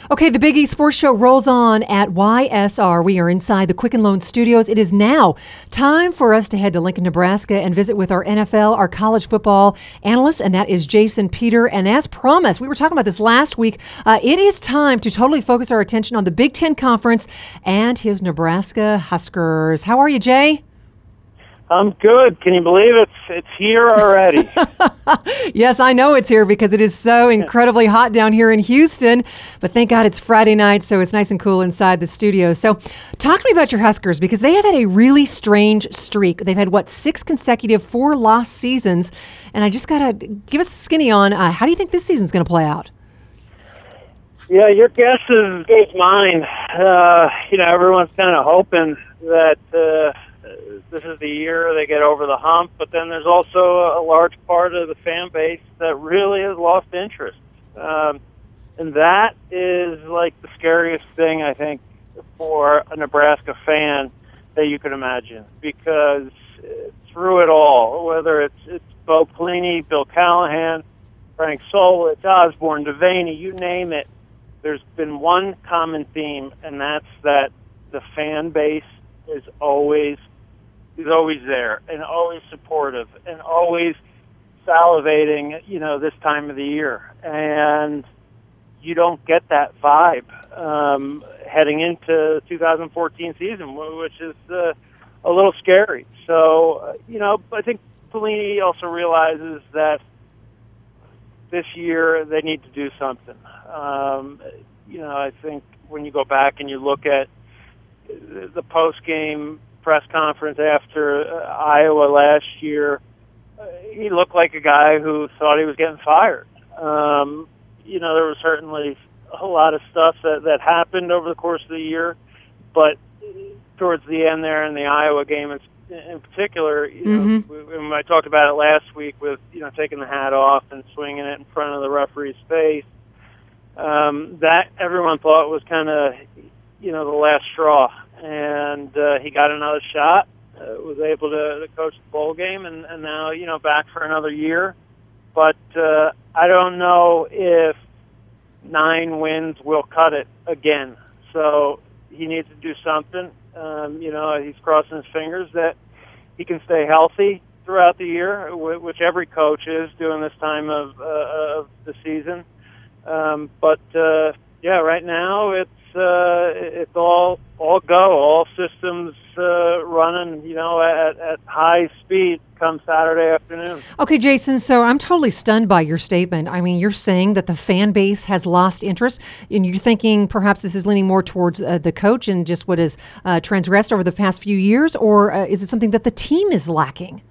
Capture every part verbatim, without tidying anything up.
Okay, the Big East Sports Show rolls on at Y S R. We are inside the Quicken Loan Studios. It is now time for us to head to Lincoln, Nebraska and visit with our N F L, our college football analyst, and that is Jason Peter. And as promised, we were talking about this last week, uh, it is time to totally focus our attention on the Big Ten Conference and his Nebraska Huskers. How are you, Jay? I'm good. Can you believe it's it's here already? Yes, I know it's here because it is so incredibly hot down here in Houston. But thank God it's Friday night, so it's nice and cool inside the studio. So talk to me about your Huskers because they have had a really strange streak. They've had, what, six consecutive four-loss seasons. And I just got to give us the skinny on uh, how do you think this season's going to play out? Yeah, your guess is as mine. Uh, you know, everyone's kind of hoping that uh, this is the year they get over the hump, but then there's also a large part of the fan base that really has lost interest. Um, and that is like the scariest thing, I think, for a Nebraska fan that you can imagine, because through it all, whether it's, it's Bo Pelini, Bill Callahan, Frank Solich, Osborne, Devaney, you name it, there's been one common theme, and that's that the fan base is always is always there and always supportive and always salivating, you know, this time of the year. And you don't get that vibe um, heading into two thousand fourteen season, which is uh, a little scary. So, uh, you know, I think Pelini also realizes that this year they need to do something. Um, you know, I think when you go back and you look at the post-game press conference after uh, Iowa last year, uh, he looked like a guy who thought he was getting fired. Um, you know, there was certainly a lot of stuff that, that happened over the course of the year, but towards the end there in the Iowa game in, in particular, you mm-hmm. know, when I talked about it last week with, you know, taking the hat off and swinging it in front of the referee's face, um, that everyone thought was kind of, you know, the last straw. And uh, he got another shot, uh, was able to, to coach the bowl game, and, and now, you know, back for another year. But uh, I don't know if nine wins will cut it again. So he needs to do something. Um, you know, he's crossing his fingers that he can stay healthy throughout the year, which every coach is doing this time of, uh, of the season. Um, but, uh, yeah, right now it's uh, it's all all go, all systems uh, running, you know, at, at high speed come Saturday afternoon. Okay, Jason, so I'm totally stunned by your statement. I mean, you're saying that the fan base has lost interest, and you're thinking perhaps this is leaning more towards uh, the coach and just what has uh, transgressed over the past few years, or uh, is it something that the team is lacking?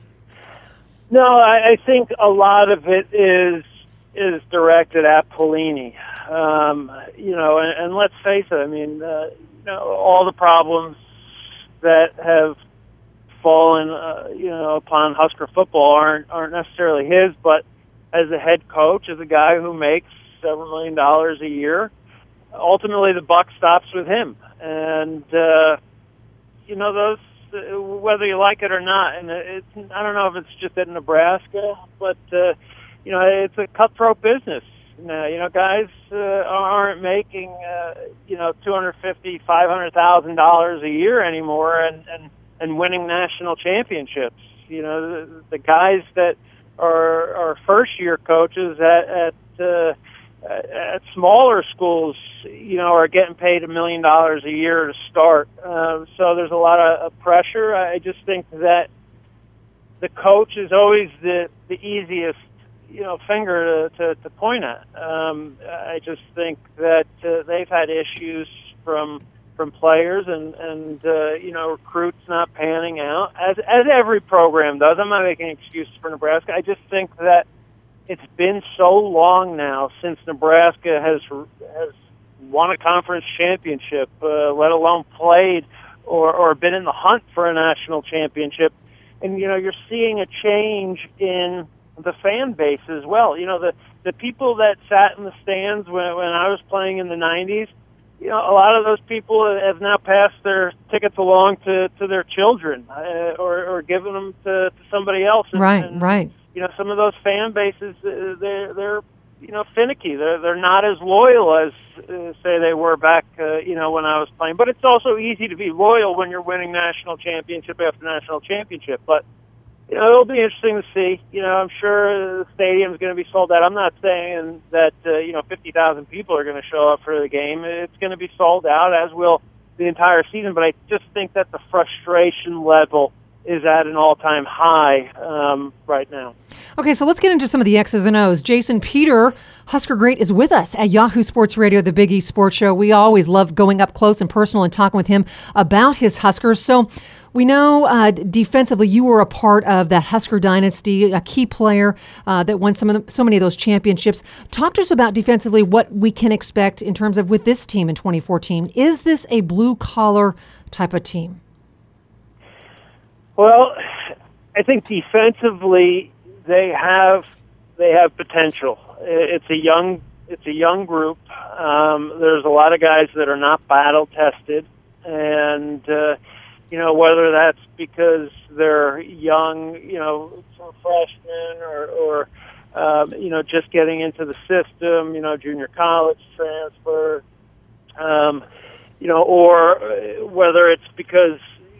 No, I, I think a lot of it is is directed at Pelini. Um, you know, and, and let's face it, I mean, uh, you know, all the problems that have fallen, uh, you know, upon Husker football aren't aren't necessarily his, but as a head coach, as a guy who makes several million dollars a year, ultimately the buck stops with him. And uh, you know, those uh, whether you like it or not, and it's I don't know if it's just at Nebraska, but uh, you know, it's a cutthroat business. Now, you know, guys uh, aren't making, uh, you know, two hundred fifty thousand dollars, five hundred thousand dollars a year anymore and, and, and winning national championships. You know, the, the guys that are, are first-year coaches at, at, uh, at smaller schools, you know, are getting paid a million dollars a year to start. Um, so there's a lot of pressure. I just think that the coach is always the, the easiest, you know, finger to, to, to point at. Um, I just think that uh, they've had issues from from players and, and uh, you know, recruits not panning out, as as every program does. I'm not making excuses for Nebraska. I just think that it's been so long now since Nebraska has has won a conference championship, uh, let alone played or, or been in the hunt for a national championship. And, you know, you're seeing a change in the fan base as well. You know, the the people that sat in the stands when when I was playing in the nineties, you know, a lot of those people have now passed their tickets along to, to their children uh, or, or given them to, to somebody else. And, right, and, right. You know, some of those fan bases, uh, they're, they're, you know, finicky. They're they're not as loyal as uh, say they were back, uh, you know, when I was playing. But it's also easy to be loyal when you're winning national championship after national championship. But you know, it'll be interesting to see. You know, I'm sure the stadium's going to be sold out. I'm not saying that uh, you know fifty thousand people are going to show up for the game. It's going to be sold out, as will the entire season. But I just think that the frustration level is at an all-time high um, right now. Okay, so let's get into some of the X's and O's. Jason Peter, Husker Great, is with us at Yahoo Sports Radio, the Big East Sports Show. We always love going up close and personal and talking with him about his Huskers. So we know uh, defensively you were a part of that Husker dynasty, a key player uh, that won some of the, so many of those championships. Talk to us about defensively what we can expect in terms of with this team in twenty fourteen. Is this a blue-collar type of team? Well, I think defensively they have they have potential. It's a young it's a young group. Um, there's a lot of guys that are not battle tested, and uh, you know whether that's because they're young, you know, freshmen, or, or um, you know just getting into the system, you know, junior college transfer, um, you know, or whether it's because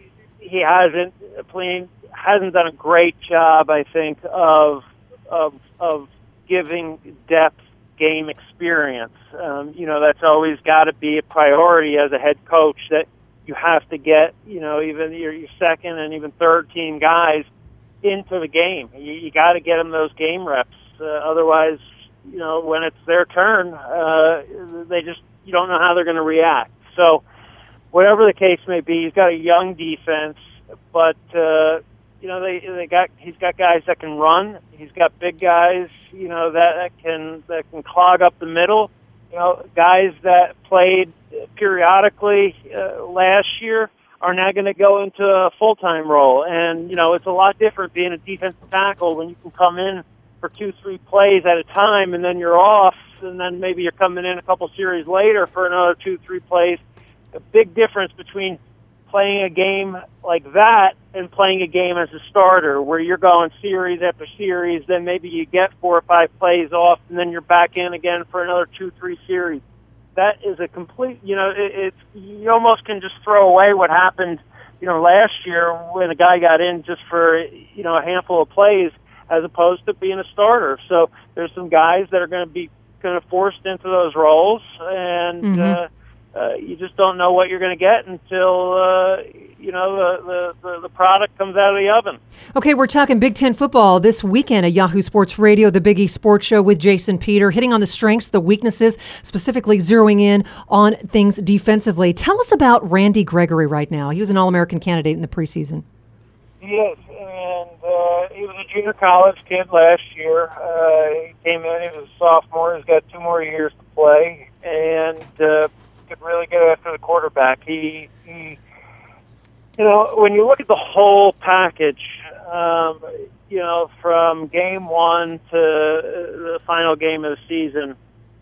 he hasn't playing hasn't done a great job, I think, of of of giving depth game experience. Um, you know, that's always got to be a priority as a head coach, that you have to get, you know, even your, your second and even third team guys into the game. You, you got to get them those game reps. Uh, otherwise, you know, when it's their turn, uh, they just you don't know how they're going to react. So, whatever the case may be, he's got a young defense, but uh, you know they they got he's got guys that can run. He's got big guys, you know, that, that can that can clog up the middle. You know, guys that played periodically uh, last year are now going to go into a full time role, and you know it's a lot different being a defensive tackle when you can come in for two, three plays at a time, and then you're off, and then maybe you're coming in a couple series later for another two, three plays. A big difference between playing a game like that and playing a game as a starter, where you're going series after series, then maybe you get four or five plays off, and then you're back in again for another two, three series. That is a complete, you know, it, it's you almost can just throw away what happened, you know, last year when a guy got in just for, you know, a handful of plays, as opposed to being a starter. So there's some guys that are going to be kind of forced into those roles, and mm-hmm. uh, Uh, you just don't know what you're going to get until, uh, you know, the, the, the product comes out of the oven. Okay, we're talking Big Ten football this weekend at Yahoo Sports Radio, the Big East Sports Show with Jason Peter, hitting on the strengths, the weaknesses, specifically zeroing in on things defensively. Tell us about Randy Gregory right now. He was an All-American candidate in the preseason. Yes, and uh, he was a junior college kid last year. Uh, he came in, he was a sophomore. He's got two more years to play, and uh, could really get after the quarterback. He, he, you know, when you look at the whole package, um, you know, from game one to the final game of the season,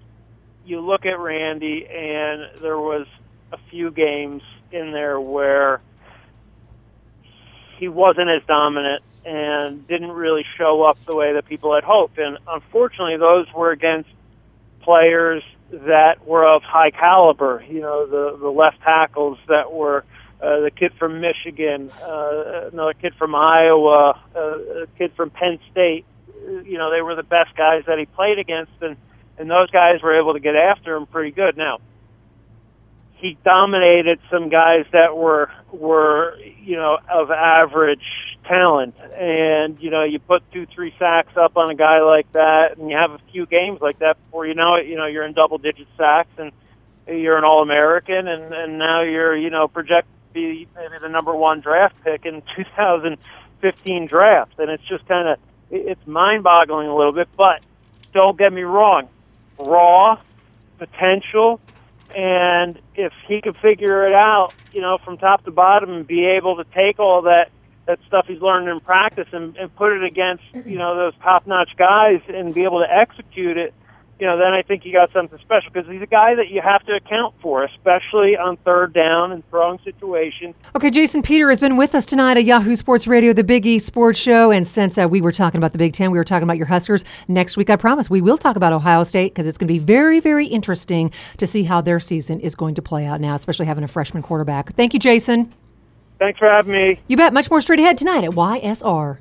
you look at Randy, and there was a few games in there where he wasn't as dominant and didn't really show up the way that people had hoped. And unfortunately, those were against players that were of high caliber, you know, the, the left tackles that were uh, the kid from Michigan, uh, another kid from Iowa, uh, a kid from Penn State. You know, they were the best guys that he played against, and, and those guys were able to get after him pretty good. Now, he dominated some guys that were, were you know, of average talent, and you know you put two, three sacks up on a guy like that, and you have a few games like that before you know it. You know you're in double-digit sacks, and you're an All-American, and and now you're you know projected to be maybe the number one draft pick in two thousand fifteen draft, and it's just kind of it's mind-boggling a little bit. But don't get me wrong, raw potential, and if he could figure it out, you know, from top to bottom, and be able to take all that. that stuff he's learned in practice and, and put it against, you know, those top-notch guys and be able to execute it, you know, then I think you got something special because he's a guy that you have to account for, especially on third down and throwing situations. Okay, Jason Peter has been with us tonight at Yahoo Sports Radio, the Big East Sports Show. And since uh, we were talking about the Big Ten, we were talking about your Huskers. Next week, I promise, we will talk about Ohio State because it's going to be very, very interesting to see how their season is going to play out now, especially having a freshman quarterback. Thank you, Jason. Thanks for having me. You bet. Much more straight ahead tonight at Y S R.